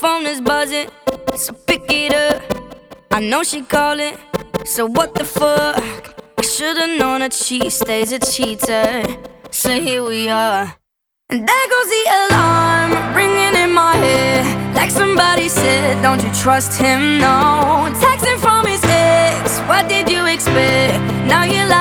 phone is buzzing, so pick it up. I know she calling, so what the fuck? I should've known that she stays a cheater. So here we are, and there goes the alarm ringing in my head. Like somebody said, don't you trust him, no. Texting from his ex, what did you expect? Now you're like